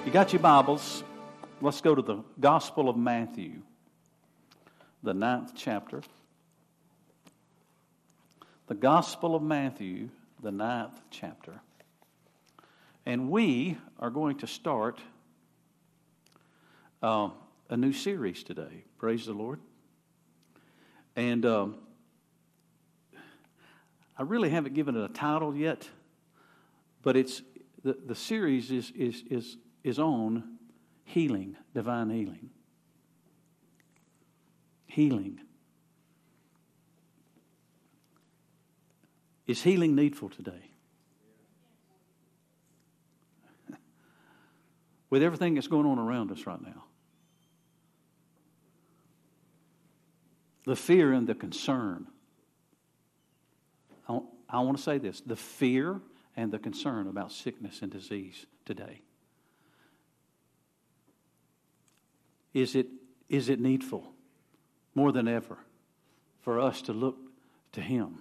You got your Bibles. Let's go to the Gospel of Matthew, the 9th chapter. The Gospel of Matthew, the 9th chapter. And we are going to start a new series today. Praise the Lord. And I really haven't given it a title yet, but it's the series is on healing, divine healing. Healing. Is healing needful today? With everything that's going on around us right now. The fear and the concern. I want to say this. The fear and the concern about sickness and disease today. Is it needful more than ever for us to look to Him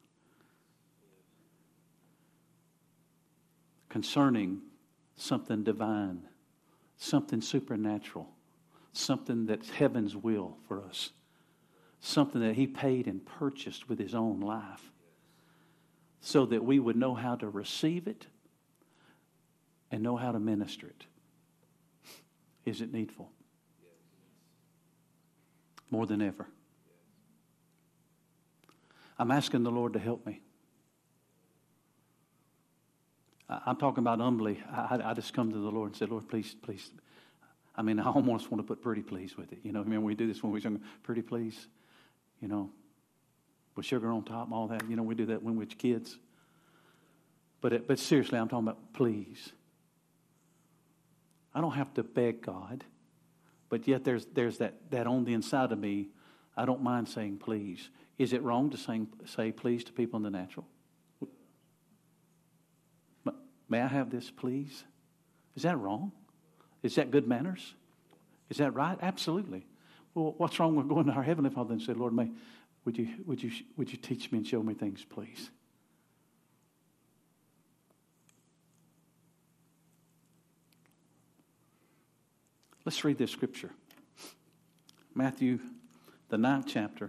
concerning something divine, something supernatural, something that's heaven's will for us, something that He paid and purchased with His own life, so that we would know how to receive it and know how to minister it? Is it needful? More than ever. I'm asking the Lord to help me. I'm talking about humbly. I just come to the Lord and say, Lord, please. I mean, I almost want to put pretty please with it. You know, remember we do this when we sing pretty please, you know, with sugar on top and all that. You know, we do that when we're kids. But seriously, I'm talking about please. I don't have to beg God. But yet there's that on the inside of me. I don't mind saying please. Is it wrong to say please to people in the natural? May I have this, please? Is that wrong? Is that good manners? Is that right? Absolutely. Well, what's wrong with going to our Heavenly Father and say, Lord, would you teach me and show me things, please? Let's read this scripture. Matthew, the 9th chapter.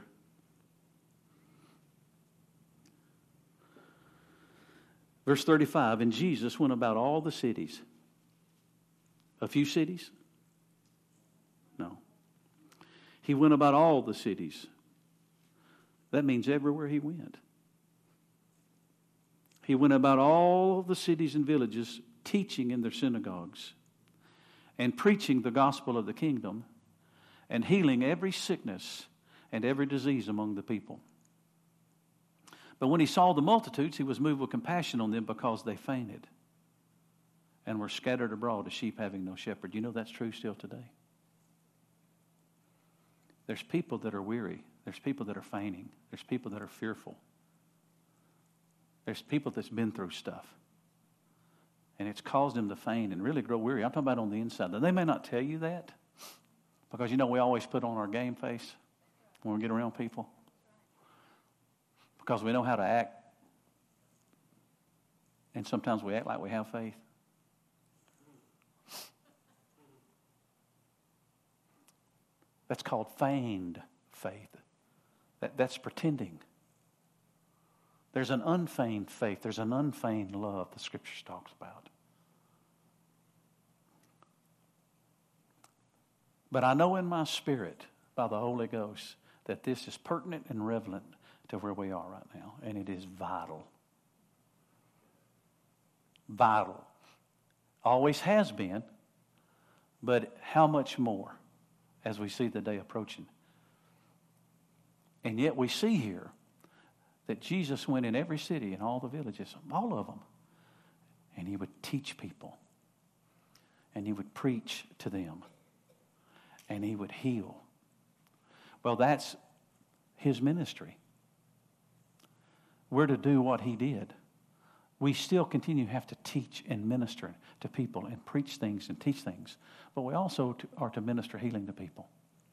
Verse 35, and Jesus went about all the cities. A few cities? No. He went about all the cities. That means everywhere He went. He went about all the cities and villages, teaching in their synagogues, and preaching the gospel of the kingdom, and healing every sickness and every disease among the people. But when He saw the multitudes, He was moved with compassion on them because they fainted and were scattered abroad as sheep having no shepherd. You know that's true still today. There's people that are weary. There's people that are fainting. There's people that are fearful. There's people that's been through stuff. And it's caused them to faint and really grow weary. I'm talking about on the inside. Now, they may not tell you that because, you know, we always put on our game face when we get around people because we know how to act. And sometimes we act like we have faith. That's called feigned faith. That's pretending. There's an unfeigned faith. There's an unfeigned love the Scriptures talks about. But I know in my spirit, by the Holy Ghost, that this is pertinent and relevant to where we are right now. And it is vital. Vital. Always has been. But how much more as we see the day approaching. And yet we see here that Jesus went in every city and all the villages, all of them, and He would teach people, and He would preach to them, and He would heal. Well, that's His ministry. We're to do what He did. We still continue to have to teach and minister to people and preach things and teach things, but we also are to minister healing to people.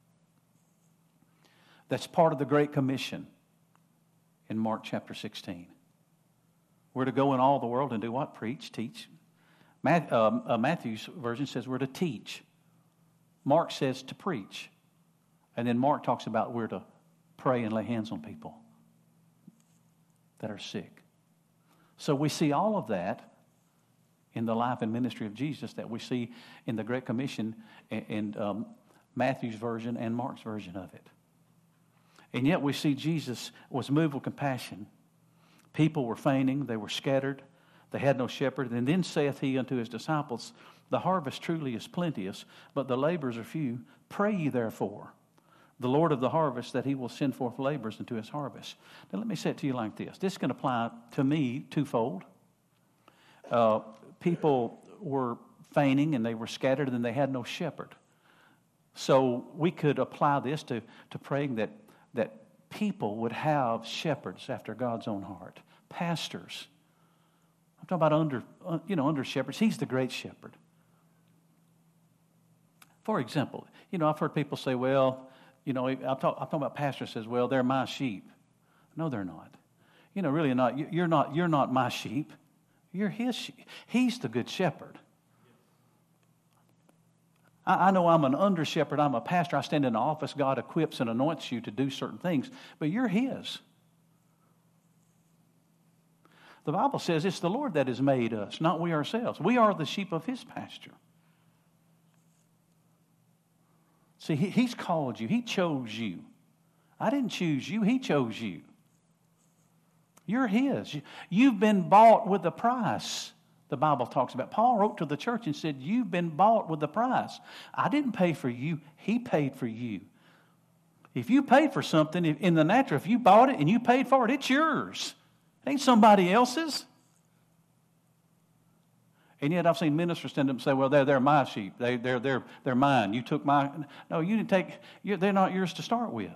That's part of the Great Commission in Mark chapter 16. We're to go in all the world and do what? Preach, teach, Matthew's version says we're to teach. Mark says to preach. And then Mark talks about we're to pray and lay hands on people that are sick. So we see all of that in the life and ministry of Jesus that we see in the Great Commission and Matthew's version and Mark's version of it. And yet we see Jesus was moved with compassion. People were fainting, they were scattered, they had no shepherd. And then saith he unto his disciples, the harvest truly is plenteous, but the laborers are few. Pray ye therefore the Lord of the harvest that he will send forth laborers into his harvest. Now let me say it to you like this. This can apply to me twofold. People were fainting and they were scattered and they had no shepherd. So we could apply this to praying that people would have shepherds after God's own heart. Pastors. I'm talking about under shepherds. He's the great shepherd. For example, I've heard people say, well, I'm talking about pastors says, well, they're my sheep. No, they're not. Really not. You're not my sheep. You're his sheep. He's the good shepherd. I know I'm an under shepherd. I'm a pastor. I stand in the office. God equips and anoints you to do certain things, but you're his. The Bible says it's the Lord that has made us, not we ourselves. We are the sheep of his pasture. See, he's called you. He chose you. I didn't choose you. He chose you. You're his. You've been bought with a price, the Bible talks about. Paul wrote to the church and said, you've been bought with a price. I didn't pay for you. He paid for you. If you paid for something in the natural, if you bought it and you paid for it, it's yours. It ain't somebody else's. And yet I've seen ministers stand up and say, well, they're my sheep. They're mine. You took mine. No, you didn't take, they're not yours to start with.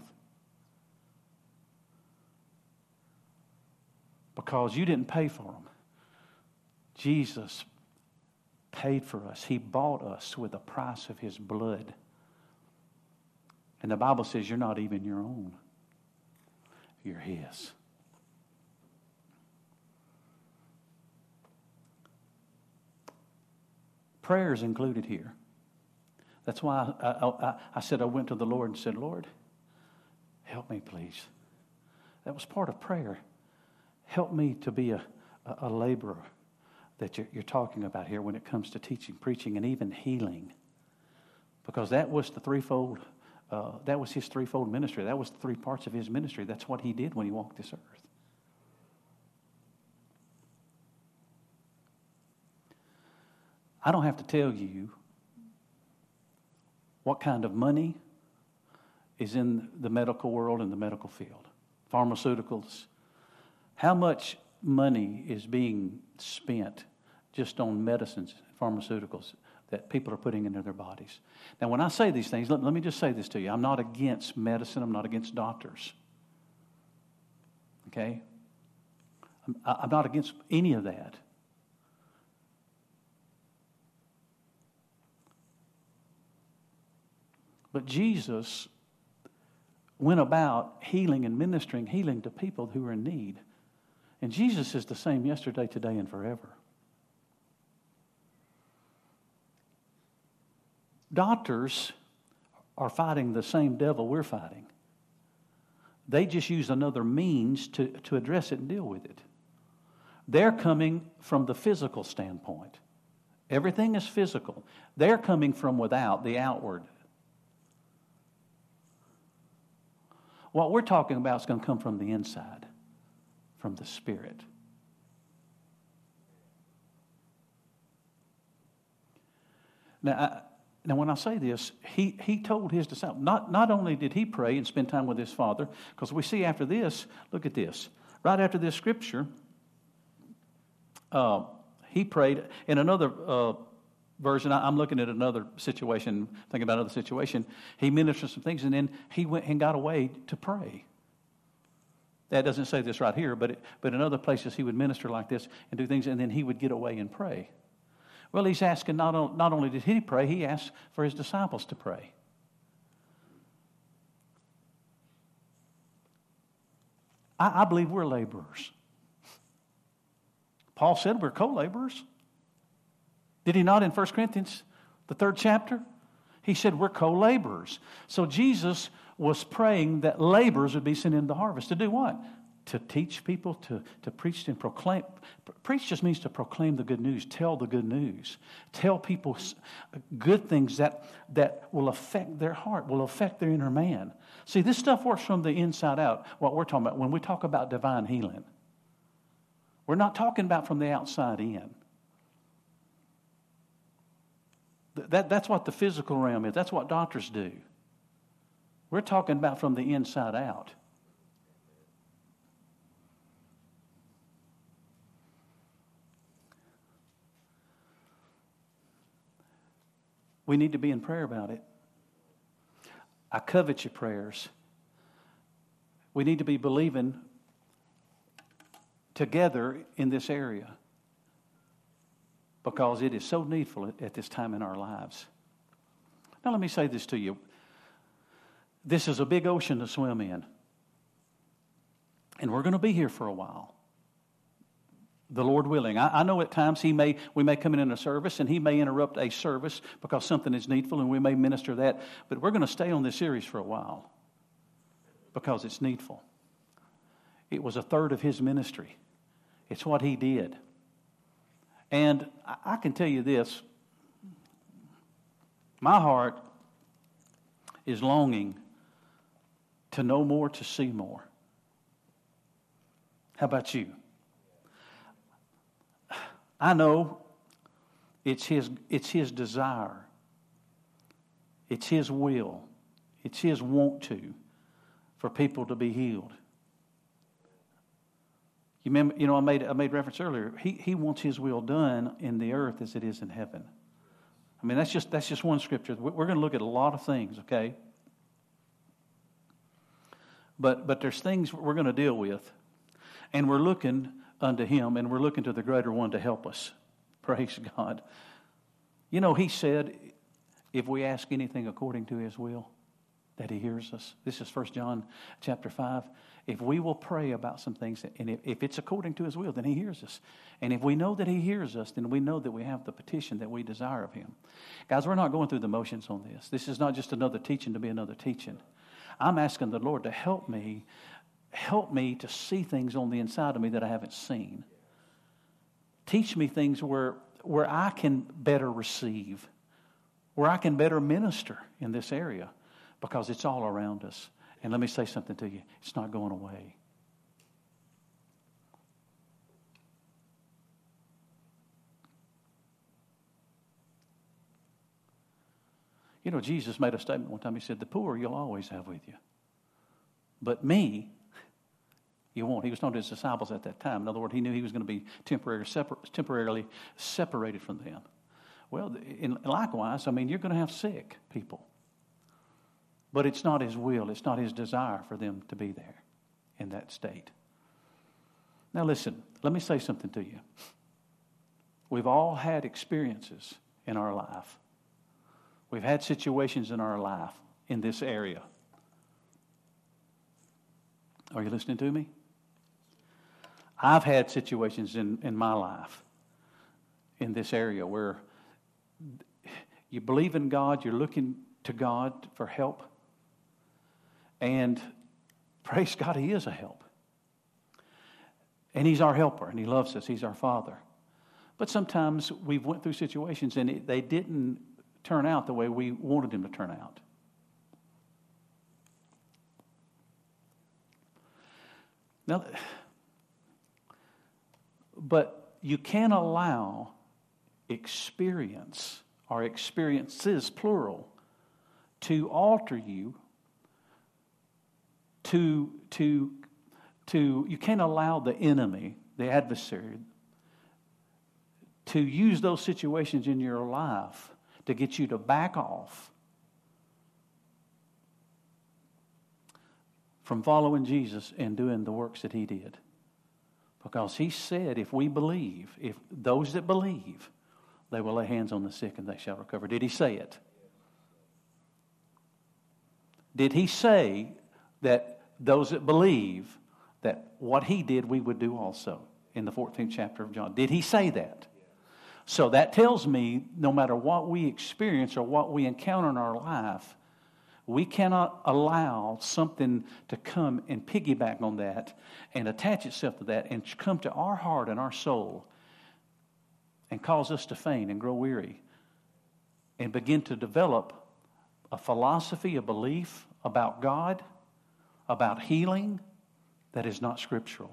Because you didn't pay for them. Jesus paid for us. He bought us with the price of his blood. And the Bible says you're not even your own. You're his. Prayer is included here. That's why I said I went to the Lord and said, Lord, help me, please. That was part of prayer. Help me to be a laborer that you're talking about here when it comes to teaching, preaching, and even healing. Because that was the threefold, that was his threefold ministry. That was the three parts of his ministry. That's what he did when he walked this earth. I don't have to tell you what kind of money is in the medical world and the medical field. Pharmaceuticals. How much money is being spent just on medicines and pharmaceuticals that people are putting into their bodies? Now, when I say these things, let me just say this to you. I'm not against medicine. I'm not against doctors. Okay? I'm not against any of that. But Jesus went about healing and ministering healing to people who are in need. And Jesus is the same yesterday, today, and forever. Doctors are fighting the same devil we're fighting. They just use another means to address it and deal with it. They're coming from the physical standpoint. Everything is physical. They're coming from without, the outward. What we're talking about is going to come from the inside, from the Spirit. Now, when I say this, he told his disciples, not only did he pray and spend time with his Father, because we see after this, look at this. Right after this scripture, he prayed in another version. I'm looking at another situation, thinking about another situation. He ministered some things, and then he went and got away to pray. That doesn't say this right here, but in other places he would minister like this and do things, and then he would get away and pray. Well, he's asking, not only did he pray, he asked for his disciples to pray. I believe we're laborers. Paul said we're co-laborers. Did he not in 1 Corinthians, the 3rd chapter? He said we're co-laborers. So Jesus was praying that laborers would be sent into the harvest. To do what? To teach people, to preach and proclaim. Preach just means to proclaim the good news, tell the good news. Tell people good things that will affect their heart, will affect their inner man. See, this stuff works from the inside out, what we're talking about when we talk about divine healing. We're not talking about from the outside in. That's what the physical realm is. That's what doctors do. We're talking about from the inside out. We need to be in prayer about it. I covet your prayers. We need to be believing together in this area because it is so needful at this time in our lives. Now let me say this to you. This is a big ocean to swim in. And we're going to be here for a while. The Lord willing. I know at times we may come in a service and He may interrupt a service because something is needful and we may minister that. But we're going to stay on this series for a while because it's needful. It was a third of His ministry. It's what He did. And I can tell you this. My heart is longing to know more, to see more. How about you? I know it's His desire. It's His will. It's His want to for people to be healed. You remember, I made reference earlier. He wants His will done in the earth as it is in heaven. I mean, that's just one scripture. We're going to look at a lot of things, okay? But there's things we're going to deal with, and we're looking unto Him, and we're looking to the greater one to help us. Praise God. He said, if we ask anything according to His will, that He hears us. This is 1 John chapter 5. If we will pray about some things, and if it's according to His will, then He hears us. And if we know that He hears us, then we know that we have the petition that we desire of Him. Guys, we're not going through the motions on this. This is not just another teaching to be another teaching. I'm asking the Lord to help me to see things on the inside of me that I haven't seen. Teach me things where I can better receive, where I can better minister in this area, because it's all around us. And let me say something to you. It's not going away. Jesus made a statement one time. He said, the poor you'll always have with you. But me, you won't. He was talking to His disciples at that time. In other words, He knew He was going to be temporarily separated from them. Well, likewise, you're going to have sick people. But it's not His will. It's not His desire for them to be there in that state. Now listen, let me say something to you. We've all had experiences in our life. We've had situations in our life in this area. Are you listening to me? I've had situations in my life in this area where you believe in God, you're looking to God for help, and praise God, He is a help. And He's our helper, and He loves us. He's our Father. But sometimes we've went through situations and they didn't turn out the way we wanted them to turn out. Now, but you can't allow experience or experiences, plural, to alter you. You can't allow the enemy, the adversary, to use those situations in your life to get you to back off from following Jesus and doing the works that He did. Because He said, if those that believe, they will lay hands on the sick and they shall recover. Did He say it? Did He say that those that believe, that what He did we would do also in the 14th chapter of John? Did He say that? So that tells me no matter what we experience or what we encounter in our life, we cannot allow something to come and piggyback on that and attach itself to that and come to our heart and our soul and cause us to faint and grow weary and begin to develop a philosophy, a belief about God, about healing that is not scriptural.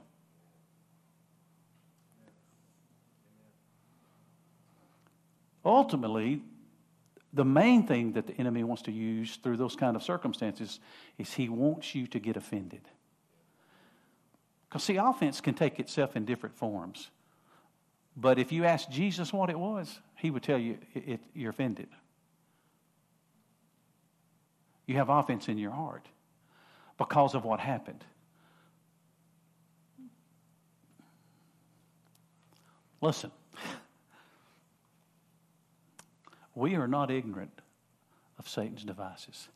Ultimately, the main thing that the enemy wants to use through those kind of circumstances is he wants you to get offended. Because, see, offense can take itself in different forms. But if you ask Jesus what it was, he would tell you you're offended. You have offense in your heart because of what happened. Listen. We are not ignorant of Satan's devices.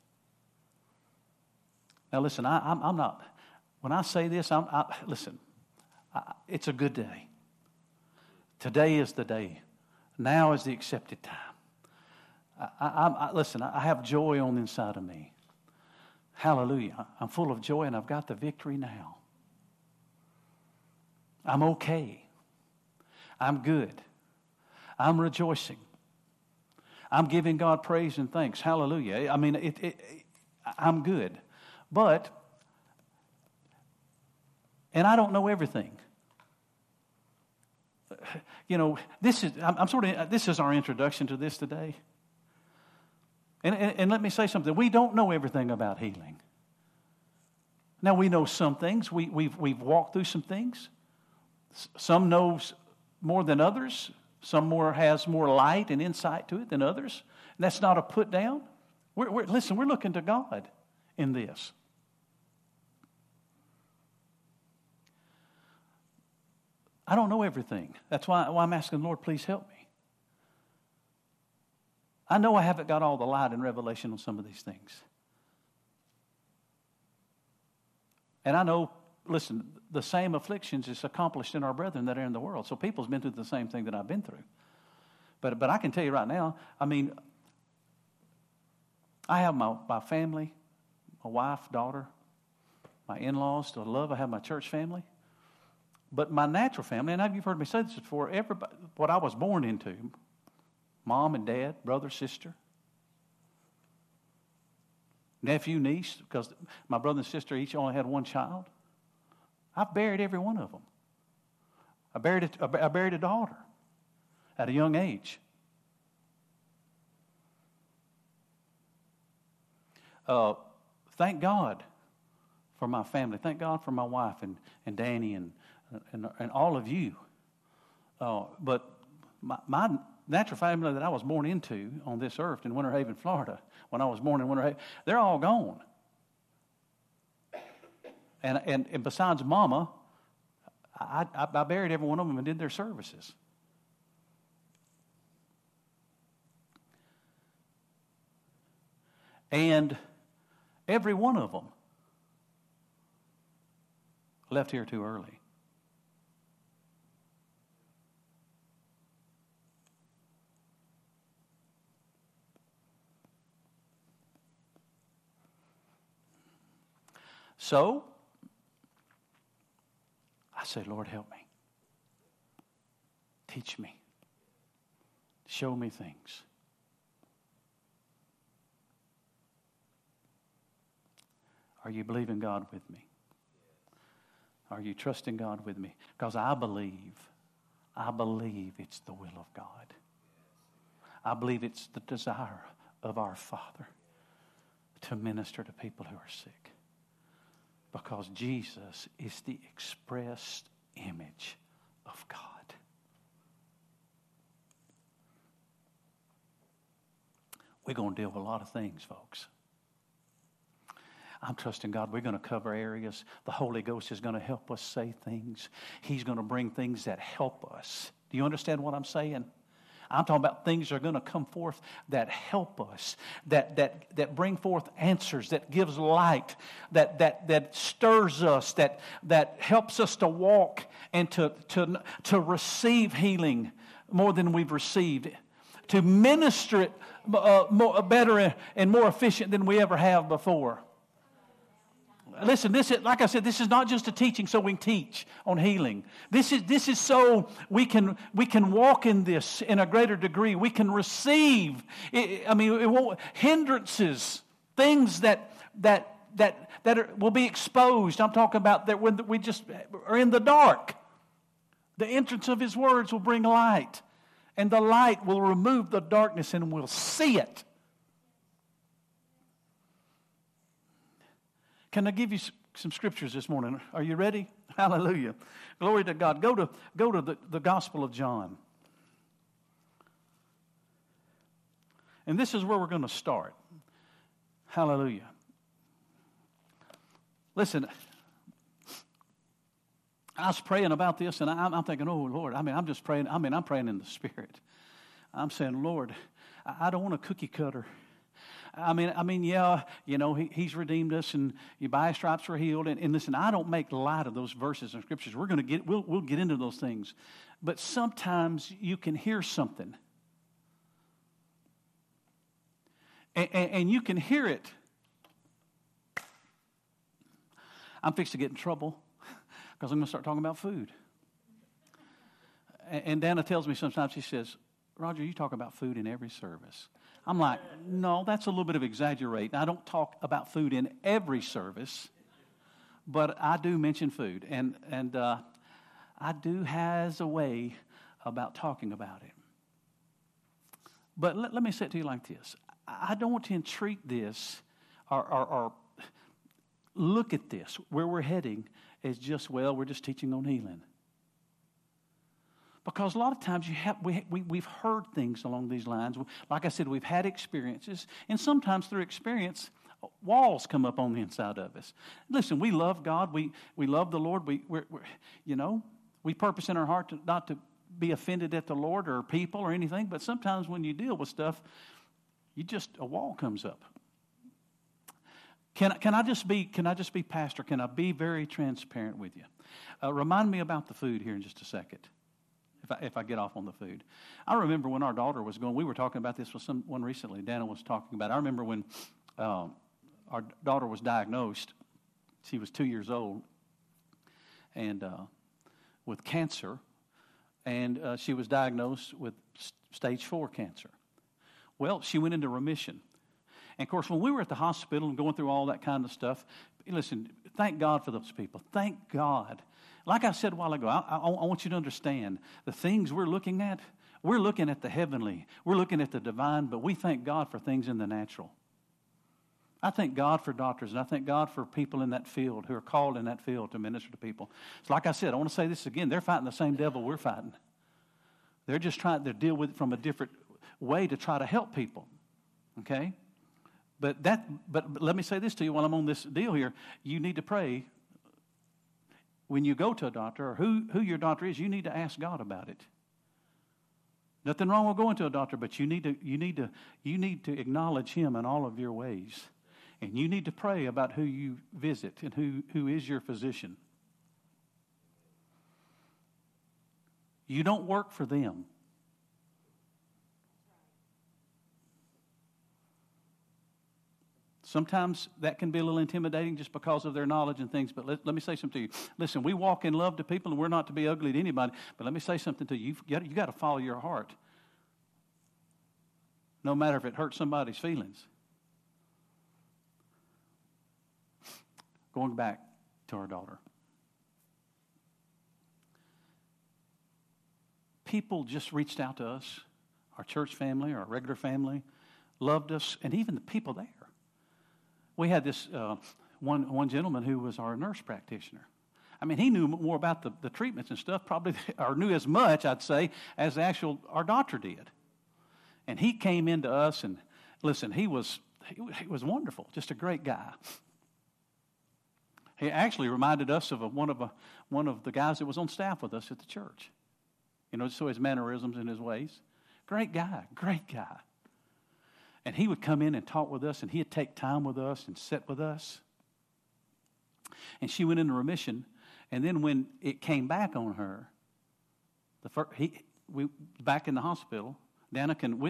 Now, listen, I'm not. When I say this, listen. It's a good day. Today is the day. Now is the accepted time. Listen, I have joy on the inside of me. Hallelujah. I'm full of joy, and I've got the victory now. I'm okay. I'm good. I'm rejoicing. I'm giving God praise and thanks. Hallelujah. I mean, I'm good. But, and I don't know everything. You know, this is our introduction to this today. And let me say something. We don't know everything about healing. Now, we know some things. We've walked through some things. Some knows more than others. Some has more light and insight to it than others. And that's not a put down. Listen, we're looking to God in this. I don't know everything. That's why I'm asking the Lord, please help me. I know I haven't got all the light and revelation on some of these things. And I know, listen, the same afflictions is accomplished in our brethren that are in the world. So people's been through the same thing that I've been through. But I can tell you right now, I mean, I have my family, my wife, daughter, my in-laws to love. I have my church family. But my natural family, and you've heard me say this before, everybody, what I was born into, mom and dad, brother, sister, nephew, niece, because my brother and sister each only had one child. I've buried every one of them. I buried a daughter at a young age. Thank God for my family. Thank God for my wife and Danny and all of you. But my natural family that I was born into on this earth in Winter Haven, Florida, when I was born in Winter Haven, they're all gone. And besides Mama, I buried every one of them and did their services. And every one of them left here too early. So, I say, Lord, help me. Teach me. Show me things. Are you believing God with me? Are you trusting God with me? Because I believe it's the will of God. I believe it's the desire of our Father to minister to people who are sick. Because Jesus is the expressed image of God. We're going to deal with a lot of things, folks. I'm trusting God. We're going to cover areas. The Holy Ghost is going to help us say things. He's going to bring things that help us. Do you understand what I'm saying? I'm talking about things that are going to come forth that help us, that bring forth answers, that gives light, that stirs us, that helps us to walk and to receive healing more than we've received, to minister it better and more efficient than we ever have before. Listen, like I said, this is not just a teaching so we can teach on healing. This is so we can walk in this in a greater degree. We can receive. Hindrances, things that will be exposed. I'm talking about that when we just are in the dark. The entrance of His words will bring light, and the light will remove the darkness, and we'll see it. Can I give you some scriptures this morning? Are you ready? Hallelujah. Glory to God. Go to the Gospel of John. And this is where we're going to start. Hallelujah. Listen, I was praying about this, and I'm thinking, oh, Lord, I'm just praying. I'm praying in the Spirit. I'm saying, Lord, I don't want a cookie cutter. Yeah, He's redeemed us, and by His stripes we're healed. And listen, I don't make light of those verses and scriptures. We'll get into those things. But sometimes you can hear something. And you can hear it. I'm fixed to get in trouble because I'm going to start talking about food. And Dana tells me sometimes, she says, Roger, you talk about food in every service. I'm like, no, that's a little bit of exaggerating. I don't talk about food in every service, but I do mention food. And I do has a way about talking about it. But let me say it to you like this. I don't want to entreat this or look at this, where we're heading, as just, we're just teaching on healing. Because a lot of times we've heard things along these lines. Like I said, we've had experiences. And sometimes through experience, walls come up on the inside of us. Listen, we love God. We love the Lord. We purpose in our heart not to be offended at the Lord or people or anything. But sometimes when you deal with stuff, a wall comes up. Can I just be pastor? Can I be very transparent with you? Remind me about the food here in just a second. If I get off on the food. I remember when our daughter was going, we were talking about this with someone recently, Dana was talking about it. I remember when our daughter was diagnosed, she was 2 years old, and with cancer, and she was diagnosed with stage 4 cancer. Well, she went into remission. And of course, when we were at the hospital and going through all that kind of stuff, listen, thank God for those people. Thank God. Like I said a while ago, I want you to understand the things we're looking at the heavenly. We're looking at the divine, but we thank God for things in the natural. I thank God for doctors, and I thank God for people in that field who are called in that field to minister to people. So like I said, I want to say this again. They're fighting the same devil we're fighting. They're just trying to deal with it from a different way to try to help people. Okay? But let me say this to you while I'm on this deal here. You need to pray. When you go to a doctor, or who your doctor is, you need to ask God about it. Nothing wrong with going to a doctor, but you need to acknowledge Him in all of your ways. And you need to pray about who you visit and who is your physician. You don't work for them. Sometimes that can be a little intimidating just because of their knowledge and things, but let me say something to you. Listen, we walk in love to people, and we're not to be ugly to anybody, but let me say something to you. You got to follow your heart, no matter if it hurts somebody's feelings. Going back to our daughter. People just reached out to us, our church family, our regular family, loved us, and even the people there. We had this one gentleman who was our nurse practitioner. I mean, he knew more about the treatments and stuff, probably, or knew as much, I'd say, as our doctor did. And he came into us, and listen, he was wonderful, just a great guy. He actually reminded us of one of the guys that was on staff with us at the church. So his mannerisms and his ways. Great guy. And he would come in and talk with us, and he'd take time with us and sit with us. And she went into remission. And then when it came back on her, back in the hospital, Dana can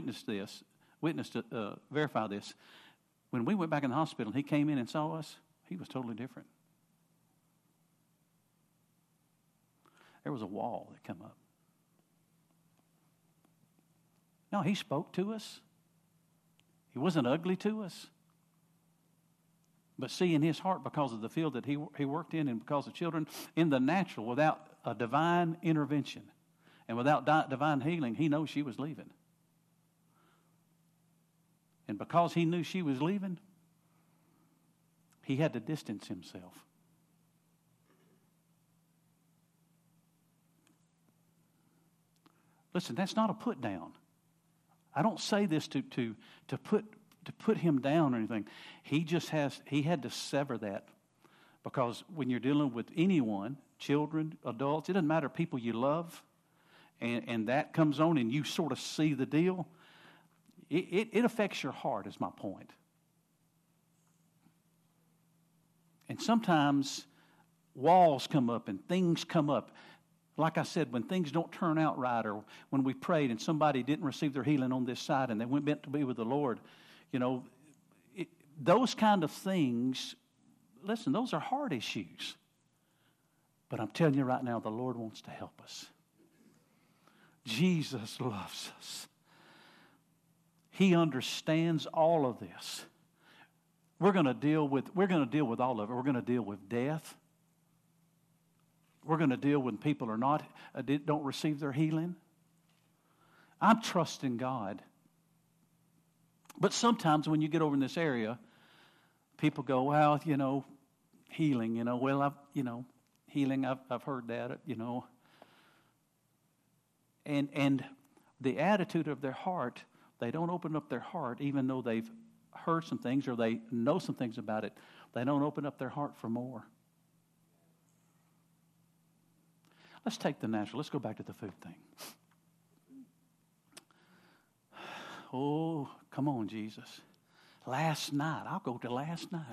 verify this. When we went back in the hospital, he came in and saw us. He was totally different. There was a wall that came up. No, he spoke to us. He wasn't ugly to us. But see, in his heart, because of the field that he worked in and because of children, in the natural, without a divine intervention and without divine healing, he knows she was leaving. And because he knew she was leaving, he had to distance himself. Listen, that's not a put down. I don't say this to put him down or anything. He had to sever that, because when you're dealing with anyone, children, adults, it doesn't matter, people you love, and that comes on and you sort of see the deal, it affects your heart, is my point. And sometimes walls come up and things come up. Like I said, when things don't turn out right, or when we prayed and somebody didn't receive their healing on this side and they went to be with the Lord, those kind of things, listen, those are hard issues. But I'm telling you right now, the Lord wants to help us. Jesus loves us. He understands all of this. We're going to deal with all of it. We're going to deal with death. We're going to deal when people don't receive their healing. I'm trusting God. But sometimes when you get over in this area, people go, well, healing, healing, I've heard that, And the attitude of their heart, they don't open up their heart, even though they've heard some things or they know some things about it. They don't open up their heart for more. Let's take the natural. Let's go back to the food thing. Oh, come on, Jesus. Last night. I'll go to last night.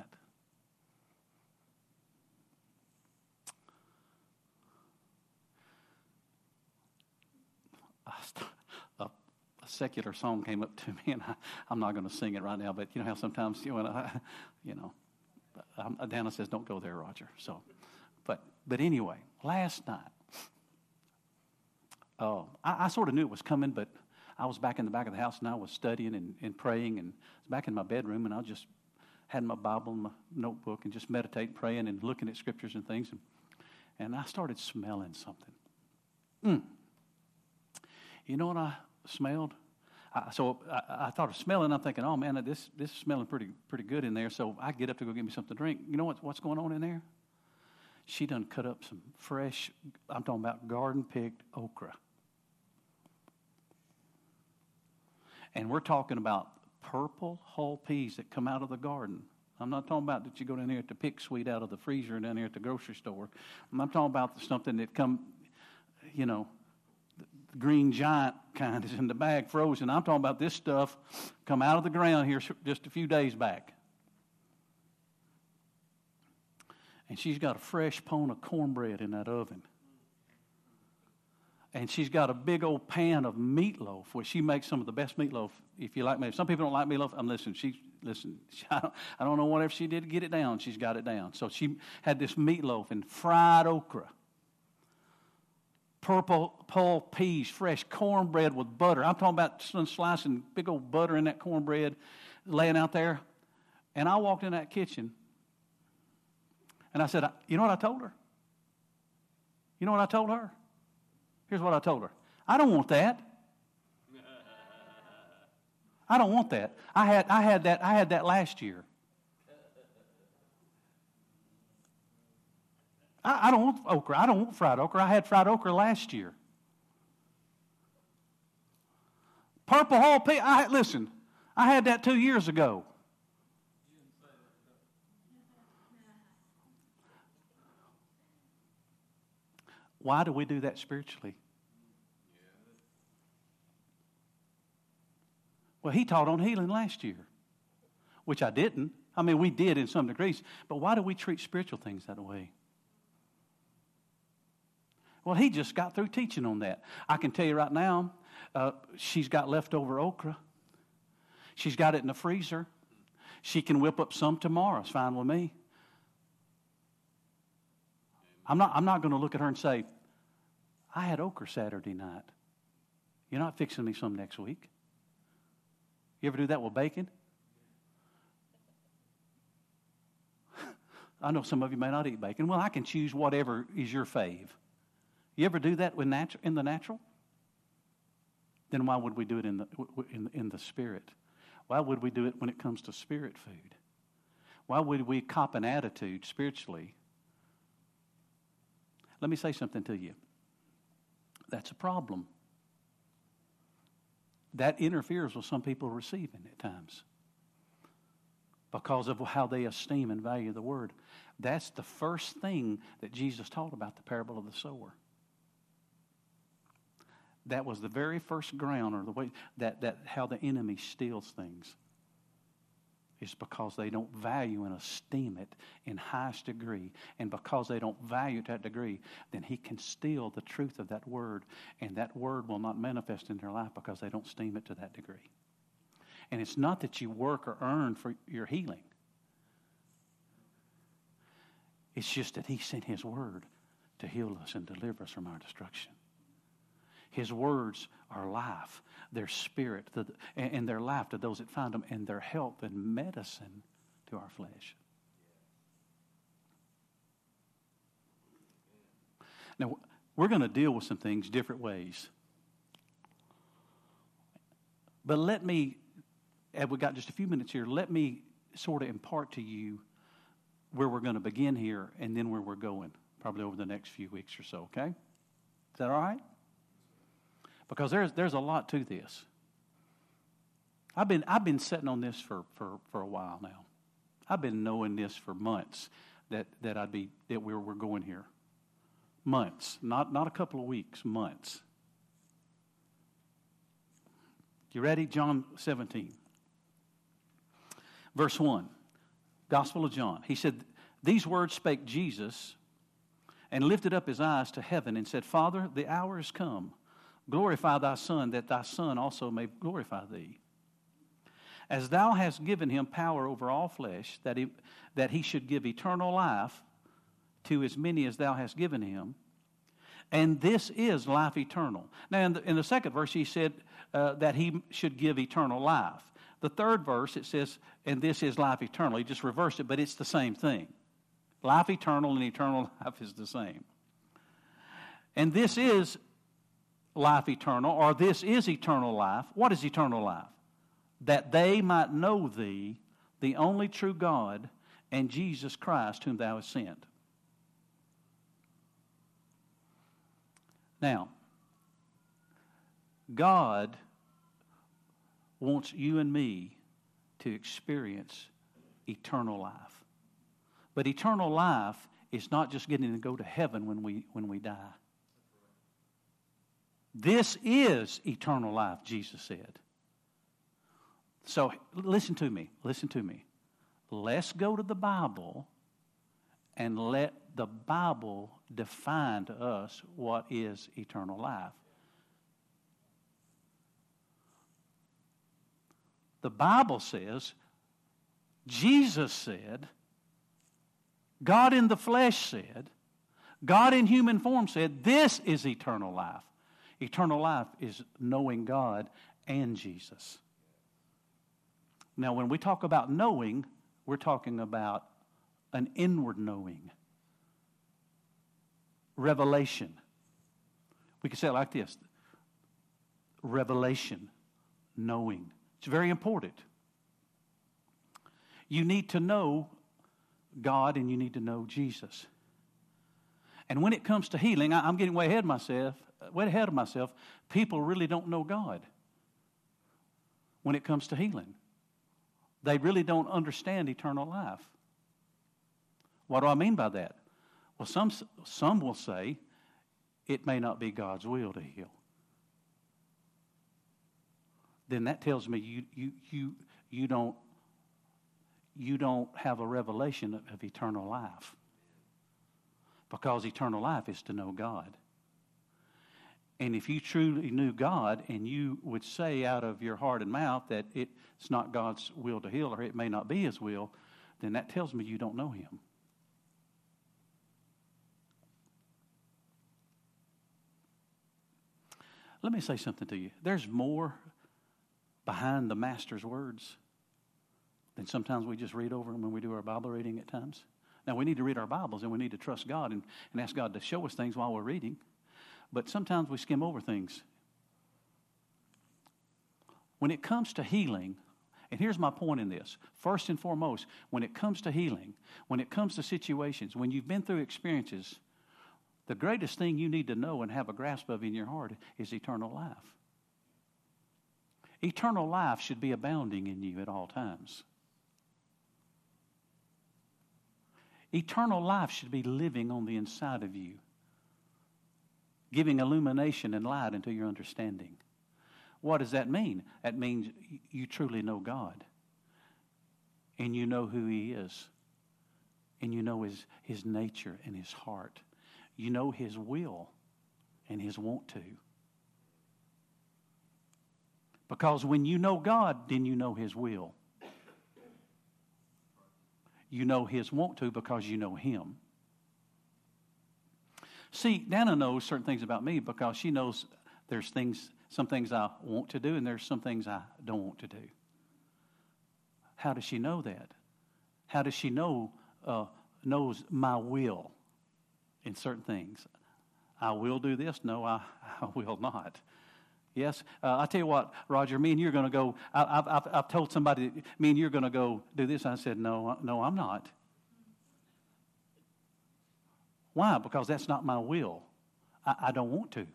A secular song came up to me, and I'm not going to sing it right now, but you know how sometimes, Dana says, don't go there, Roger. So, but anyway, last night, I sort of knew it was coming, but I was back in the back of the house, and I was studying and praying, and I was back in my bedroom, and I just had my Bible and my notebook and just meditating, praying, and looking at scriptures and things, and I started smelling something. You know what I smelled? So I thought of smelling. I'm thinking, oh man, this is smelling pretty good in there. So I get up to go get me something to drink. You know what's going on in there? She done cut up some fresh, I'm talking about garden picked okra. And we're talking about purple whole peas that come out of the garden. I'm not talking about that you go down here to pick sweet out of the freezer down here at the grocery store. I'm not talking about something that come, the green giant kind is in the bag frozen. I'm talking about this stuff come out of the ground here just a few days back. And she's got a fresh pan of cornbread in that oven. And she's got a big old pan of meatloaf where she makes some of the best meatloaf. If you like meatloaf, some people don't like meatloaf. I don't know whatever she did to get it down. She's got it down. So she had this meatloaf and fried okra, purple peas, fresh cornbread with butter. I'm talking about slicing big old butter in that cornbread, laying out there. And I walked in that kitchen, and I said, you know what I told her? You know what I told her? Here's what I told her. I don't want that. I don't want that. I had that last year. I don't want okra. I don't want fried okra. I had fried okra last year. Purple whole pea. Listen, I had that 2 years ago. Why do we do that spiritually? Well, he taught on healing last year, which I didn't. I mean, we did in some degrees, but why do we treat spiritual things that way? Well, he just got through teaching on that. I can tell you right now, she's got leftover okra. She's got it in the freezer. She can whip up some tomorrow. It's fine with me. I'm not going to look at her and say, I had okra Saturday night. You're not fixing me some next week. You ever do that with bacon? I know some of you may not eat bacon. Well, I can choose whatever is your fave. You ever do that with in the natural? Then why would we do it in the spirit? Why would we do it when it comes to spirit food? Why would we cop an attitude spiritually? Let me say something to you. That's a problem. That interferes with some people receiving at times because of how they esteem and value the word. That's the first thing that Jesus taught about the parable of the sower. That was the very first ground, or the way that how the enemy steals things. Is because they don't value and esteem it in highest degree. And because they don't value it to that degree, then he can steal the truth of that word. And that word will not manifest in their life because they don't esteem it to that degree. And it's not that you work or earn for your healing. It's just that he sent his word to heal us and deliver us from our destruction. His words are life, their spirit, and their life to those that find them, and their health and medicine to our flesh. Now, we're going to deal with some things different ways. But let me, as we've got just a few minutes here, let me sort of impart to you where we're going to begin here and then where we're going, probably over the next few weeks or so, okay? Is that all right? Because there's a lot to this. I've been sitting on this for a while now. I've been knowing this for months that we're going here. Months, not a couple of weeks, months. You ready? John 17, verse 1, Gospel of John. He said, "These words spake Jesus, and lifted up his eyes to heaven, and said, Father, the hour is come. Glorify thy Son, that thy Son also may glorify thee. As thou hast given him power over all flesh, that he should give eternal life to as many as thou hast given him. And this is life eternal." Now, in the second verse, he said that he should give eternal life. The third verse, it says, and this is life eternal. He just reversed it, but it's the same thing. Life eternal and eternal life is the same. And this is life eternal, or this is eternal life. What is eternal life? That they might know thee, the only true God, and Jesus Christ, whom thou hast sent. Now, God wants you and me to experience eternal life. But eternal life is not just getting to go to heaven when we die. This is eternal life, Jesus said. So listen to me. Let's go to the Bible and let the Bible define to us what is eternal life. The Bible says, Jesus said, God in the flesh said, God in human form said, this is eternal life. Eternal life is knowing God and Jesus. Now, when we talk about knowing, we're talking about an inward knowing. Revelation. We can say it like this. Revelation. Knowing. It's very important. You need to know God and you need to know Jesus. And when it comes to healing, I'm getting way ahead of myself. People really don't know God when it comes to healing. They really don't understand eternal life. What do I mean by that? Well, some will say it may not be God's will to heal. Then that tells me you don't have a revelation of eternal life. Because eternal life is to know God. And if you truly knew God and you would say out of your heart and mouth that it's not God's will to heal, or it may not be His will, then that tells me you don't know Him. Let me say something to you. There's more behind the Master's words than sometimes we just read over them when we do our Bible reading at times. Now, we need to read our Bibles and we need to trust God and ask God to show us things while we're reading. But sometimes we skim over things. When it comes to healing, and here's my point in this. First and foremost, when it comes to healing, when it comes to situations, when you've been through experiences, the greatest thing you need to know and have a grasp of in your heart is eternal life. Eternal life should be abounding in you at all times. Eternal life should be living on the inside of you, giving illumination and light into your understanding. What does that mean? That means you truly know God, and you know who He is, and you know His nature and His heart. You know His will and His want to. Because when you know God, then you know His will. You know His want to because you know Him. See, Dana knows certain things about me because she knows there's some things I want to do, and there's some things I don't want to do. How does she know that? How does she knows my will in certain things? I will do this. No, I will not. Yes, I tell you what, Roger. Me and you're going to go. I've told somebody, me and you're going to go do this. I said, no, I'm not. Why? Because that's not my will. I don't want to.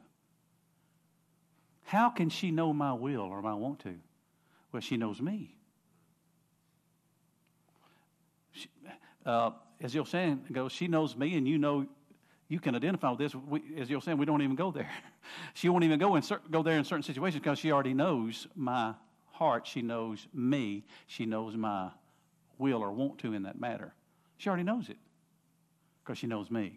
How can she know my will or my want to? Well, she knows me. As you're saying, she knows me, and you know, you can identify with this. As you're saying, we don't even go there. She won't even go there in certain situations because she already knows my heart. She knows me. She knows my will or want to in that matter. She already knows it because she knows me.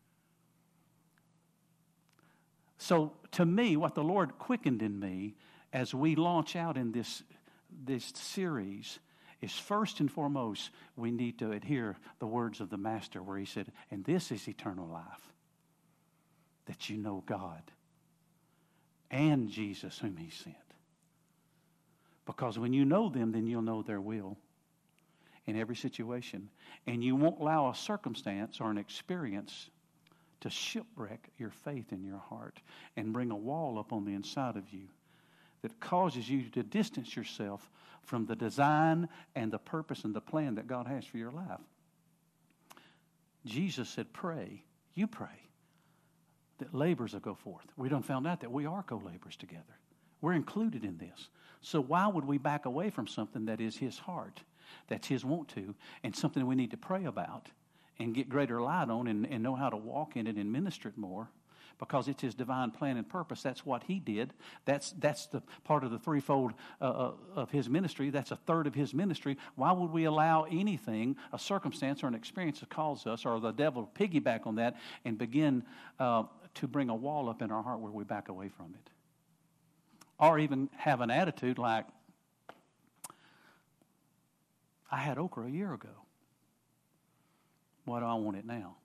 So to me, what the Lord quickened in me as we launch out in this series is first and foremost, we need to adhere the words of the Master where He said, and this is eternal life, that you know God and Jesus whom He sent. Because when you know them, then you'll know their will in every situation. And you won't allow a circumstance or an experience to shipwreck your faith in your heart and bring a wall up on the inside of you that causes you to distance yourself from the design and the purpose and the plan that God has for your life. Jesus said, pray, you pray, that labors will go forth. We done found out that we are co-laborers together. We're included in this. So why would we back away from something that is His heart, that's His want to, and something we need to pray about and get greater light on and know how to walk in it and minister it more? Because it's His divine plan and purpose. That's what He did. That's the part of the threefold of His ministry. That's a third of His ministry. Why would we allow anything, a circumstance or an experience to cause us, or the devil to piggyback on that and begin to bring a wall up in our heart where we back away from it? Or even have an attitude like, I had okra a year ago. Why do I want it now?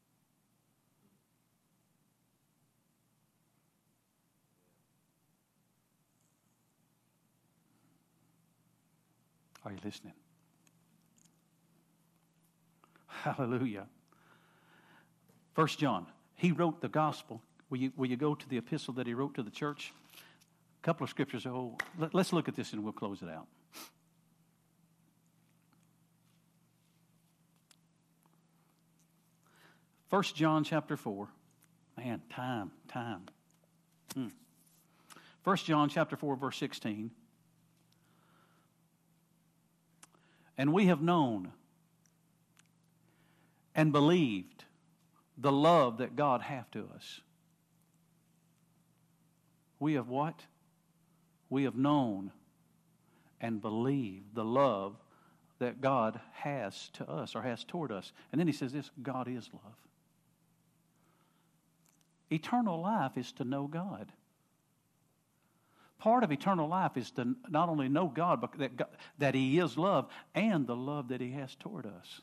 Are you listening? Hallelujah. 1 John, he wrote the gospel. Will you go to the epistle that he wrote to the church? A couple of scriptures. Let's look at this and we'll close it out. 1 John chapter 4. Man, time. 1 John chapter 4, verse 16. And we have known and believed the love that God hath to us. We have what? We have known and believed the love that God has to us or has toward us. And then he says this, God is love. Eternal life is to know God. Part of eternal life is to not only know God, but that He is love and the love that He has toward us.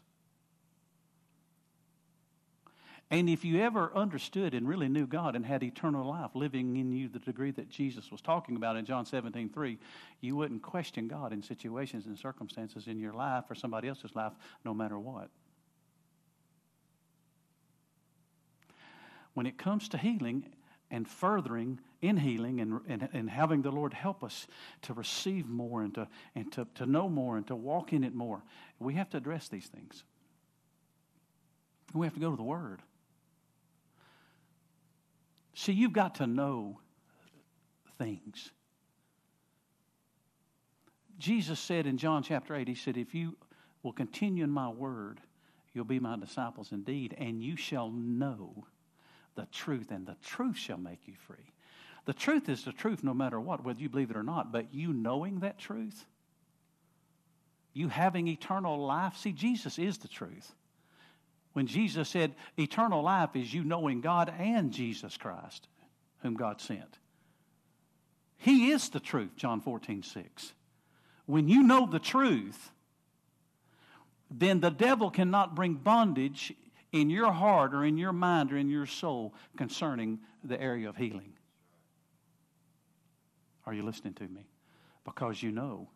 And if you ever understood and really knew God and had eternal life living in you the degree that Jesus was talking about in John 17:3, you wouldn't question God in situations and circumstances in your life or somebody else's life, no matter what. When it comes to healing and furthering in healing and having the Lord help us to receive more and to know more and to walk in it more, we have to address these things. We have to go to the Word. See, you've got to know things. Jesus said in John chapter 8, He said, if you will continue in my word, you'll be my disciples indeed, and you shall know the truth, and the truth shall make you free. The truth is the truth no matter what, whether you believe it or not, but you knowing that truth, you having eternal life. See, Jesus is the truth. When Jesus said eternal life is you knowing God and Jesus Christ, whom God sent. He is the truth, John 14:6. When you know the truth, then the devil cannot bring bondage in your heart or in your mind or in your soul concerning the area of healing. Are you listening to me? Because you know.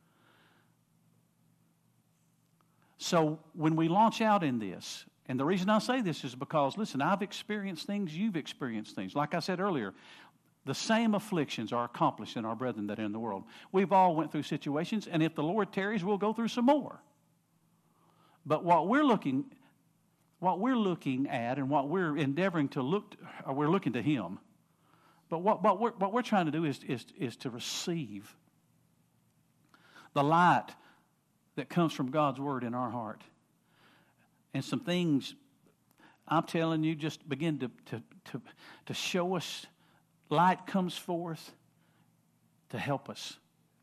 So when we launch out in this, and the reason I say this is because, listen, I've experienced things, you've experienced things. Like I said earlier, the same afflictions are accomplished in our brethren that are in the world. We've all went through situations, and if the Lord tarries, we'll go through some more. But what we're looking at and what we're endeavoring to look, we're looking to Him. But what we're trying to do is to receive the light that comes from God's Word in our heart. And some things, I'm telling you, just begin to show us. Light comes forth to help us.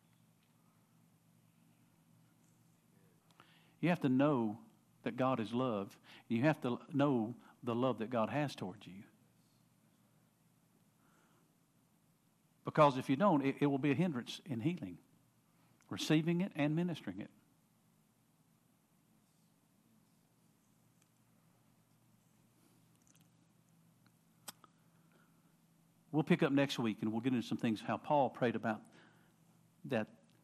You have to know that God is love. You have to know the love that God has towards you. Because if you don't, it will be a hindrance in healing, receiving it and ministering it. We'll pick up next week and we'll get into some things, how Paul prayed about that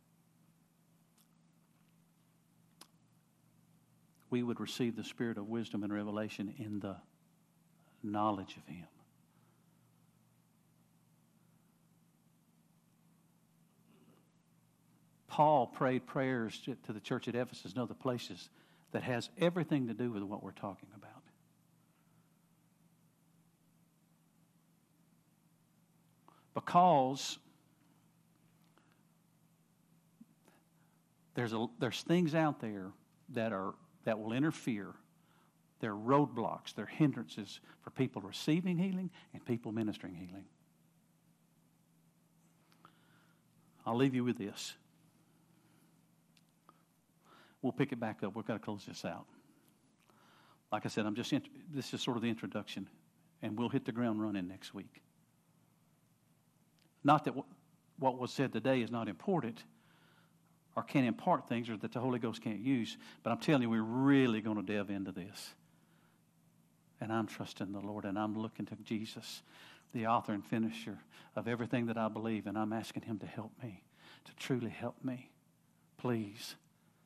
we would receive the spirit of wisdom and revelation in the knowledge of Him. Paul prayed prayers to the church at Ephesus and other places that has everything to do with what we're talking about. Because there's things out there that will interfere. They're roadblocks. They're hindrances for people receiving healing and people ministering healing. I'll leave you with this. We'll pick it back up. We've got to close this out. Like I said, this is sort of the introduction, and we'll hit the ground running next week. Not that what was said today is not important or can't impart things or that the Holy Ghost can't use, but I'm telling you, we're really going to delve into this. And I'm trusting the Lord, and I'm looking to Jesus, the author and finisher of everything that I believe, and I'm asking Him to help me, to truly help me. Please.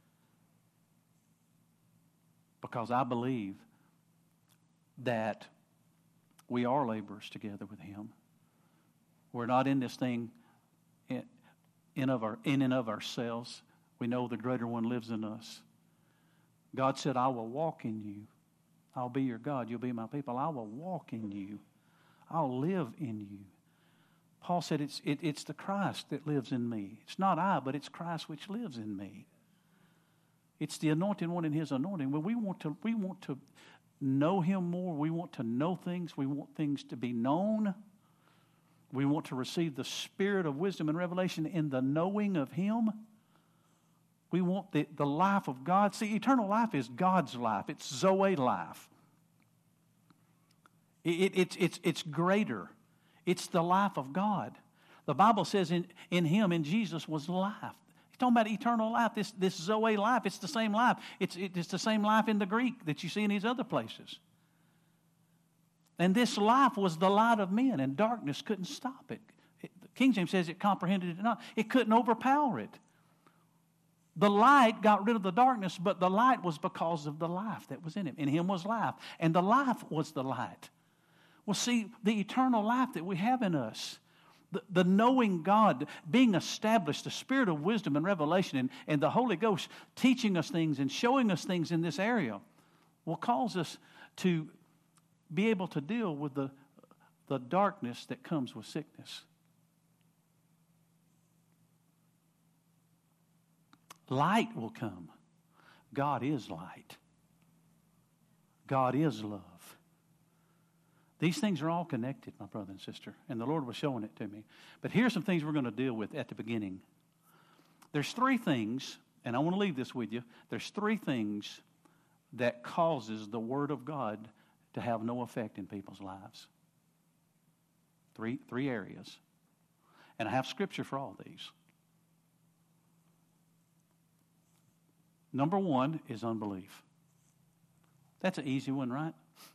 Because I believe that we are laborers together with Him. We're not in this thing in and of ourselves. We know the greater one lives in us. God said, I will walk in you. I'll be your God. You'll be my people. I will walk in you. I'll live in you. Paul said it's the Christ that lives in me. It's not I, but it's Christ which lives in me. It's the anointed one in His anointing. Well, we want to know Him more. We want to know things. We want things to be known. We want to receive the spirit of wisdom and revelation in the knowing of Him. We want the life of God. See, eternal life is God's life. It's Zoe life. It's greater. It's the life of God. The Bible says in Him, in Jesus, was life. He's talking about eternal life, this Zoe life. It's the same life. It's the same life in the Greek that you see in these other places. And this life was the light of men, and darkness couldn't stop it. King James says it comprehended it not. It couldn't overpower it. The light got rid of the darkness, but the light was because of the life that was in Him. In Him was life, and the life was the light. Well, see, the eternal life that we have in us, the knowing God, being established, the spirit of wisdom and revelation, and the Holy Ghost teaching us things and showing us things in this area will cause us to be able to deal with the darkness that comes with sickness. Light will come. God is light. God is love. These things are all connected, my brother and sister, and the Lord was showing it to me. But here's some things we're going to deal with at the beginning. There's three things, and I want to leave this with you. There's three things that causes the Word of God to have no effect in people's lives. Three areas. And I have scripture for all these. Number one is unbelief. That's an easy one, right?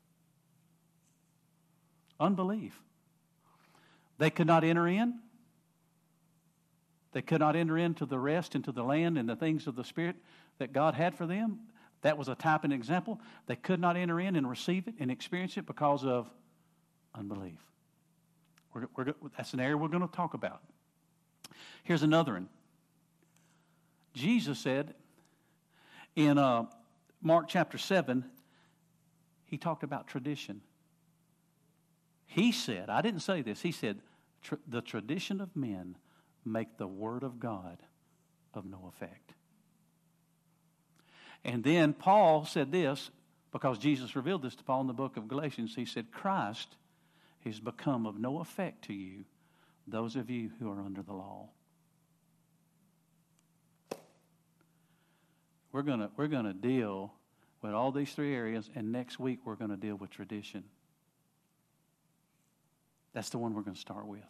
Unbelief. They could not enter in. They could not enter into the rest, into the land and the things of the Spirit that God had for them. That was a type and example. They could not enter in and receive it and experience it because of unbelief. That's an area we're going to talk about. Here's another one. Jesus said in Mark chapter 7, He talked about tradition. He said, I didn't say this, He said, the tradition of men make the Word of God of no effect. And then Paul said this, because Jesus revealed this to Paul in the book of Galatians. He said, Christ has become of no effect to you, those of you who are under the law. We're gonna deal with all these three areas, and next week we're going to deal with tradition. That's the one we're going to start with.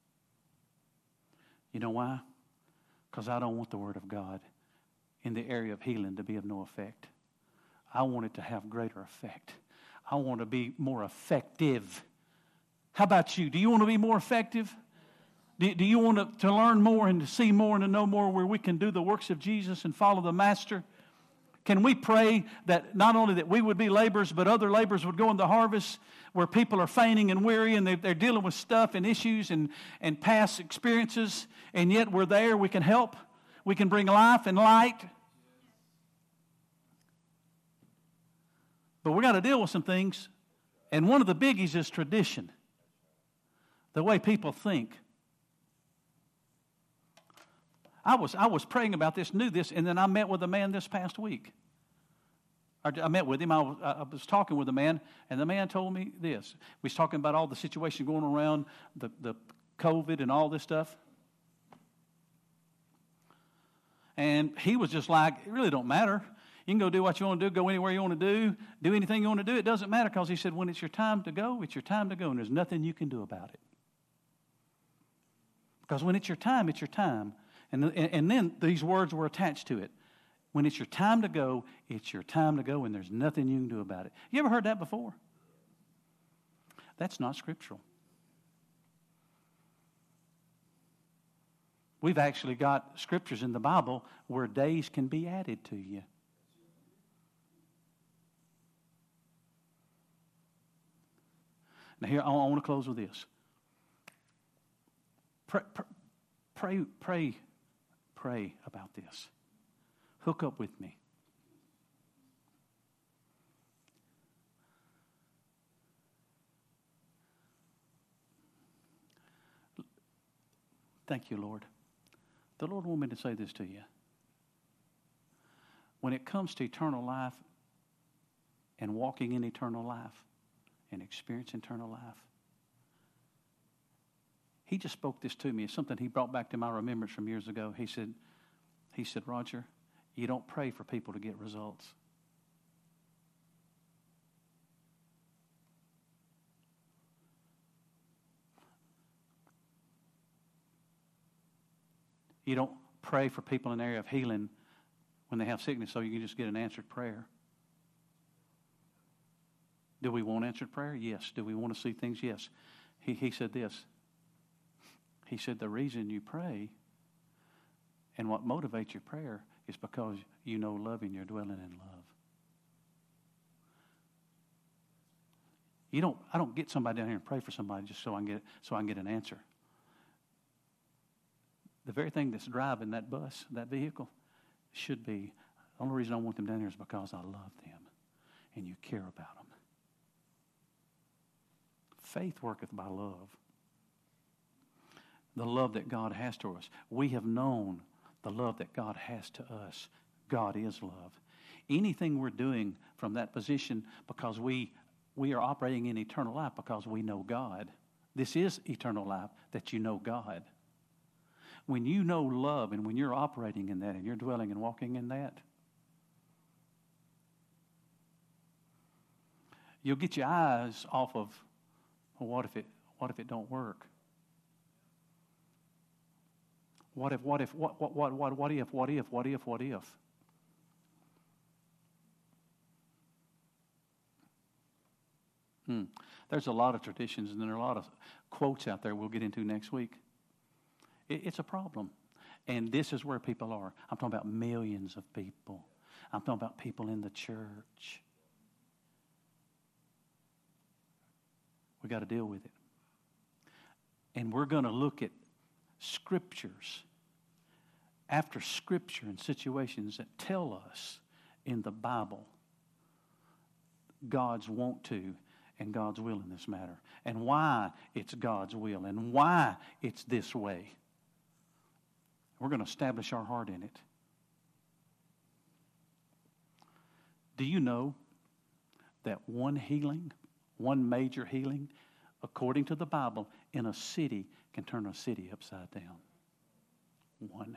You know why? Because I don't want the Word of God in the area of healing to be of no effect. I want it to have greater effect. I want to be more effective. How about you? Do you want to be more effective? Do you want to learn more and to see more and to know more where we can do the works of Jesus and follow the Master? Can we pray that not only that we would be laborers, but other laborers would go in the harvest where people are fainting and weary and they're dealing with stuff and issues and past experiences, and yet we're there, we can help, we can bring life and light. But we got to deal with some things, and one of the biggies is tradition, the way people think. I was praying about this, knew this, and then I met with a man this past week. I met with him. I was talking with a man, and the man told me this. We was talking about all the situation going around, the COVID and all this stuff. And he was just like, it really don't matter. You can go do what you want to do, go anywhere you want to do anything you want to do. It doesn't matter, because he said, when it's your time to go, it's your time to go, and there's nothing you can do about it. Because when it's your time, it's your time. And then these words were attached to it. When it's your time to go, it's your time to go, and there's nothing you can do about it. You ever heard that before? That's not scriptural. We've actually got scriptures in the Bible where days can be added to you. Now here, I want to close with this. Pray about this. Hook up with me. Thank you, Lord. The Lord wanted me to say this to you. When it comes to eternal life and walking in eternal life and experiencing eternal life, He just spoke this to me. It's something He brought back to my remembrance from years ago. He said, Roger, you don't pray for people to get results. You don't pray for people in the area of healing when they have sickness so you can just get an answered prayer. Do we want answered prayer? Yes. Do we want to see things? Yes. He said this. He said the reason you pray and what motivates your prayer is because you know love and you're dwelling in love. I don't get somebody down here and pray for somebody just so I can get an answer. The very thing that's driving that bus, that vehicle, should be, the only reason I want them down here is because I love them and you care about them. Faith worketh by love. The love that God has to us. We have known the love that God has to us. God is love. Anything we're doing from that position because we are operating in eternal life because we know God. This is eternal life, that you know God. When you know love and when you're operating in that and you're dwelling and walking in that, you'll get your eyes off of, well, what if it don't work? What if? There's a lot of traditions and there are a lot of quotes out there we'll get into next week. It's a problem. And this is where people are. I'm talking about millions of people. I'm talking about people in the church. We got to deal with it. And we're going to look at scriptures after scripture and situations that tell us in the Bible God's want to and God's will in this matter, and why it's God's will, and why it's this way. We're going to establish our heart in it. Do you know that one major healing, according to the Bible, in a city can turn a city upside down? One.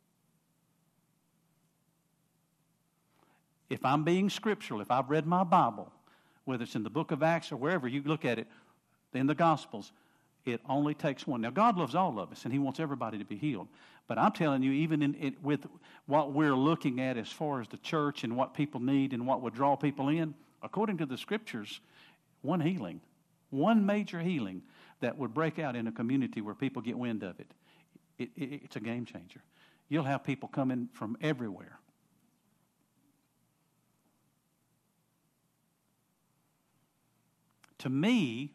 If I'm being scriptural, if I've read my Bible, whether it's in the book of Acts or wherever you look at it, in the Gospels, it only takes one. Now, God loves all of us, and He wants everybody to be healed. But I'm telling you, even with what we're looking at as far as the church and what people need and what would draw people in, according to the Scriptures, one healing, one major healing that would break out in a community where people get wind of it, it's a game changer. You'll have people coming from everywhere. To me,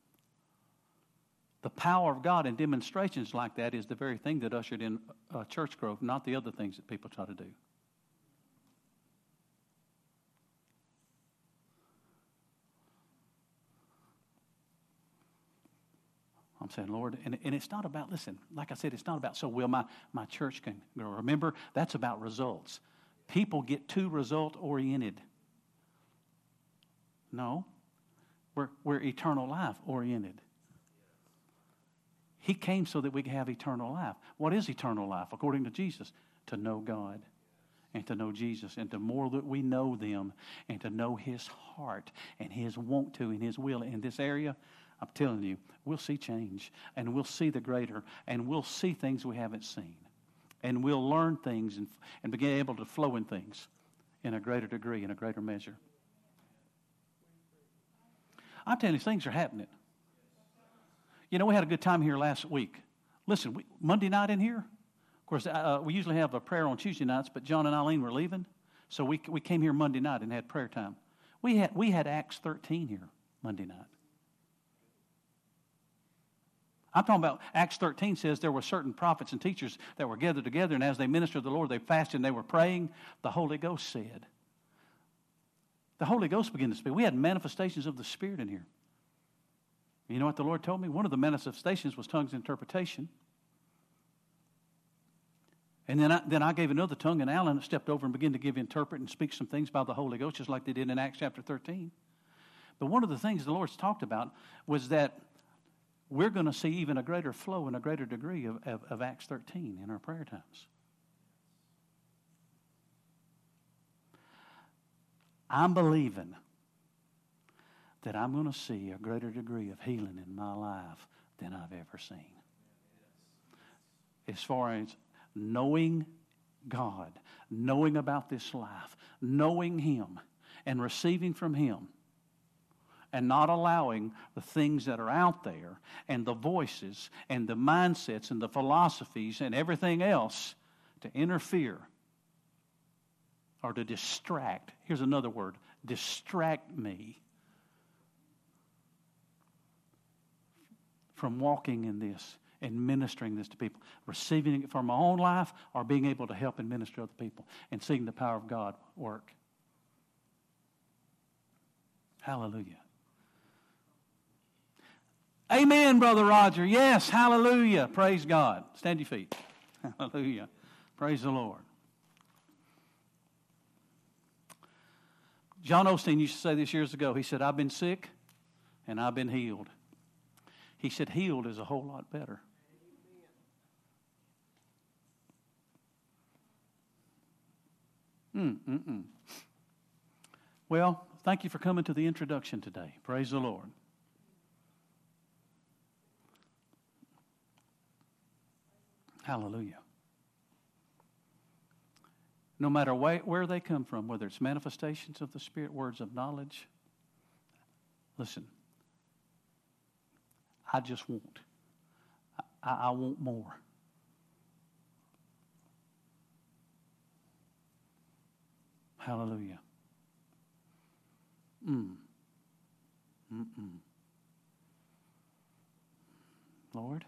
the power of God in demonstrations like that is the very thing that ushered in church growth, not the other things that people try to do. I'm saying, Lord, and it's not about, listen, like I said, it's not about so well my church can grow. Remember, that's about results. People get too result-oriented. No, we're eternal life oriented. He came so that we could have eternal life. What is eternal life? According to Jesus, to know God and to know Jesus, and the more that we know them and to know His heart and His want to and His will in this area, I'm telling you, we'll see change, and we'll see the greater, and we'll see things we haven't seen, and we'll learn things and begin able to flow in things in a greater degree, in a greater measure. I'm telling you, things are happening. You know, we had a good time here last week. Listen, Monday night in here, of course, we usually have a prayer on Tuesday nights, but John and Eileen were leaving, so we came here Monday night and had prayer time. We had Acts 13 here Monday night. I'm talking about Acts 13 says there were certain prophets and teachers that were gathered together, and as they ministered to the Lord, they fasted and they were praying. The Holy Ghost said. The Holy Ghost began to speak. We had manifestations of the Spirit in here. You know what the Lord told me? One of the manifestations was tongues interpretation. And then I gave another tongue, and Alan stepped over and began to interpret and speak some things by the Holy Ghost, just like they did in Acts chapter 13. But one of the things the Lord's talked about was that we're going to see even a greater flow and a greater degree of Acts 13 in our prayer times. I'm believing that I'm going to see a greater degree of healing in my life than I've ever seen. As far as knowing God, knowing about this life, knowing Him, and receiving from Him, and not allowing the things that are out there and the voices and the mindsets and the philosophies and everything else to interfere or to distract. Here's another word, distract me from walking in this and ministering this to people, receiving it for my own life or being able to help and minister to other people and seeing the power of God work. Hallelujah. Amen, Brother Roger. Yes, hallelujah. Praise God. Stand your feet. Hallelujah. Praise the Lord. John Osteen used to say this years ago. He said, I've been sick and I've been healed. He said, healed is a whole lot better. Well, thank you for coming to the introduction today. Praise the Lord. Hallelujah. No matter where they come from, whether it's manifestations of the Spirit, words of knowledge, listen, I just want. I want more. Hallelujah. Lord?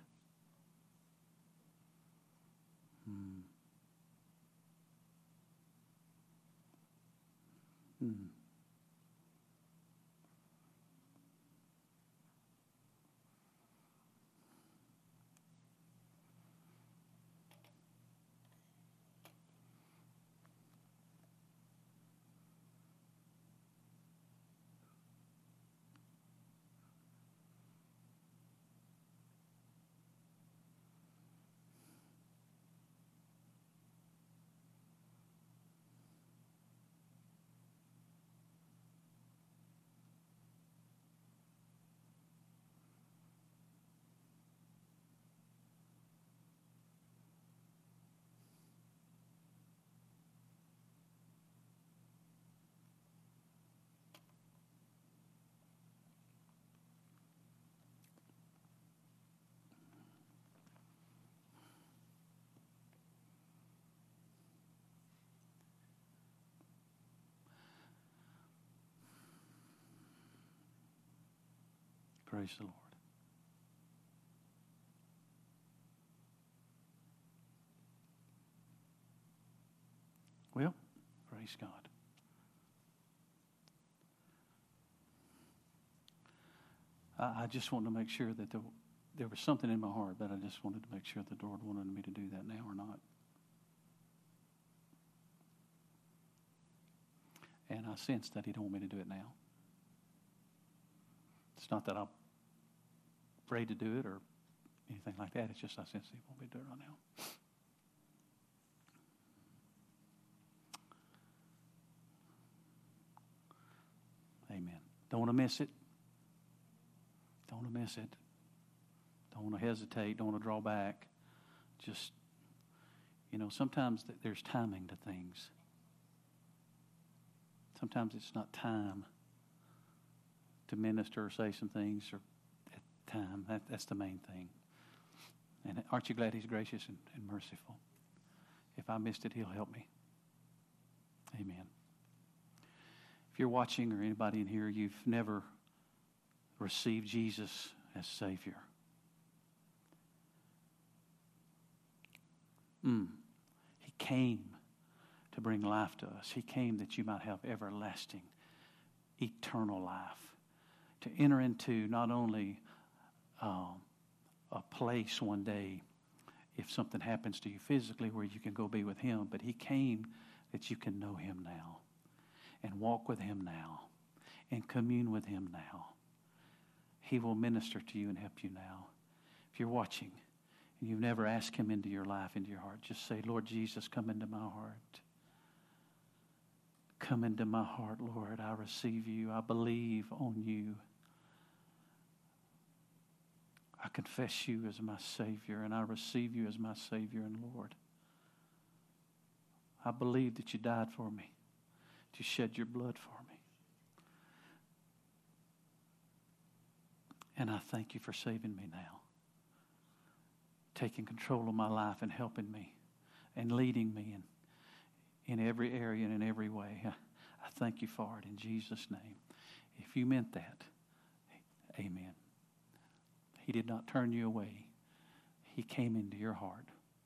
Praise the Lord. Well, praise God. I just wanted to make sure that there was something in my heart, but I just wanted to make sure the Lord wanted me to do that now or not. And I sense that He don't want me to do it now. It's not that I'm afraid to do it or anything like that. It's just I sense He won't me to do it right now. Amen. Don't want to miss it. Don't want to miss it. Don't want to hesitate. Don't want to draw back. Just, sometimes there's timing to things. Sometimes it's not time to minister or say some things or at time. That's the main thing. And aren't you glad He's gracious and merciful? If I missed it, He'll help me. Amen. If you're watching or anybody in here, you've never received Jesus as Savior. He came to bring life to us. He came that you might have everlasting, eternal life. To enter into not only a place one day, if something happens to you physically, where you can go be with Him, but He came that you can know Him now and walk with Him now and commune with Him now. He will minister to you and help you now. If you're watching and you've never asked Him into your life, into your heart, just say, Lord Jesus, come into my heart. Come into my heart, Lord. I receive you. I believe on you. I confess you as my Savior, and I receive you as my Savior and Lord. I believe that you died for me. That you shed your blood for me. And I thank you for saving me now. Taking control of my life and helping me and leading me in every area and in every way. I thank you for it in Jesus' name. If you meant that, amen. He did not turn you away. He came into your heart.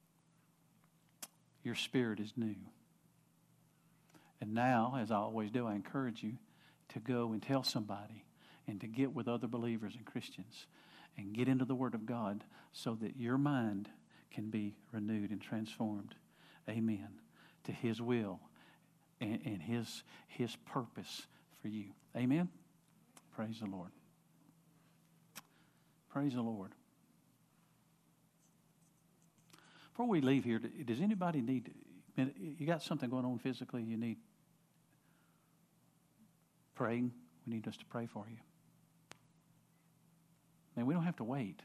Your spirit is new. And now, as I always do, I encourage you to go and tell somebody and to get with other believers and Christians and get into the Word of God so that your mind can be renewed and transformed. Amen. To His will and His purpose for you. Amen. Praise the Lord. Praise the Lord. Before we leave here, does anybody need, you got something going on physically you need praying? We need us to pray for you. Man, we don't have to wait.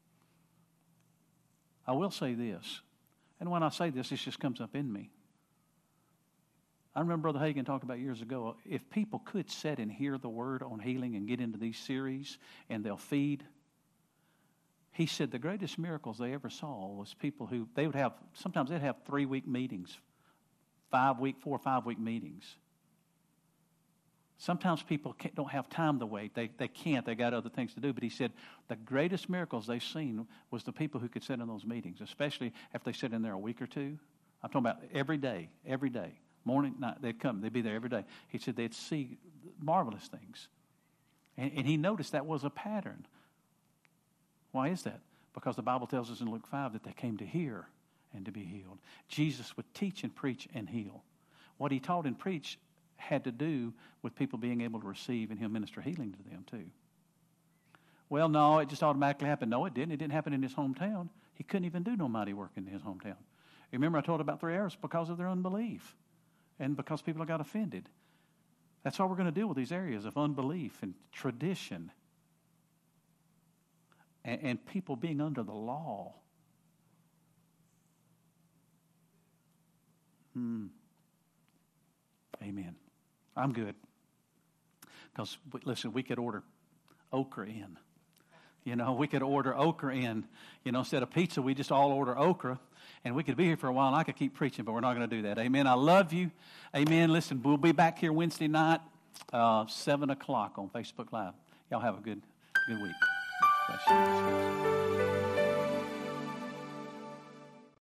I will say this, and when I say this, this just comes up in me. I remember Brother Hagin talked about years ago, if people could sit and hear the word on healing and get into these series and they'll feed, he said the greatest miracles they ever saw was people who, sometimes they'd have 3-week meetings, 4 or 5 week meetings. Sometimes people don't have time to wait. They can't. They got other things to do. But he said the greatest miracles they've seen was the people who could sit in those meetings, especially if they sit in there a week or two. I'm talking about every day, morning, night. They'd be there every day. He said they'd see marvelous things. And he noticed that was a pattern. Why is that? Because the Bible tells us in Luke 5 that they came to hear and to be healed. Jesus would teach and preach and heal. What he taught and preached had to do with people being able to receive and He'll minister healing to them too. Well, no, it just automatically happened. No, it didn't. It didn't happen in his hometown. He couldn't even do no mighty work in his hometown. Remember I told about 3 hours because of their unbelief and because people got offended. That's all we're going to deal with, these areas of unbelief and tradition and people being under the law. Amen. I'm good. Because, listen, we could order okra in. We could order okra in. Instead of pizza, we just all order okra. And we could be here for a while, and I could keep preaching, but we're not going to do that. Amen. I love you. Amen. Listen, we'll be back here Wednesday night, 7 o'clock on Facebook Live. Y'all have a good week. Bless you.